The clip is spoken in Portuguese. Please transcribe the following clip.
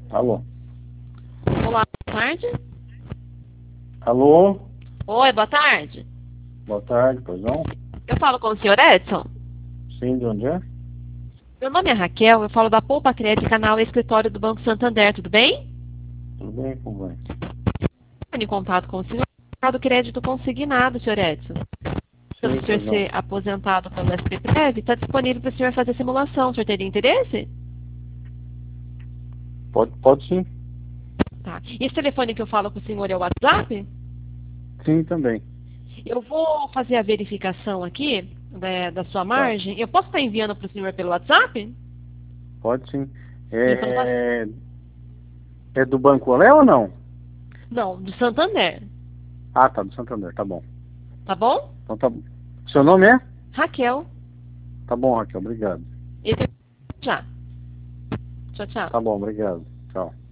Alô? Olá, boa tarde. Alô? Oi, boa tarde. Boa tarde, pois não? Eu falo com o senhor Edson. Sim, de onde é? Meu nome é Raquel, eu falo da Poupa Crédito, canal e escritório do Banco Santander, tudo bem? Tudo bem, como vai? Estou em contato com o senhor do crédito consignado, senhor Edson. Pelo Sim, senhor pois não. ser aposentado pelo SPPREV, está disponível para o senhor fazer simulação. O senhor teria interesse? Pode sim? Tá. E esse telefone que eu falo com o senhor é o WhatsApp? Sim, também. Eu vou fazer a verificação aqui da sua Tá. margem. Eu posso estar enviando para o senhor pelo WhatsApp? Pode sim. Então tá. É do Banco Olé ou não? Não, do Santander. Ah, tá, do Santander, tá bom. Tá bom? Então tá bom. Seu nome é? Raquel. Tá bom, Raquel, obrigado. Esse é já. Tchau, tchau. Tá bom, obrigado. Tchau.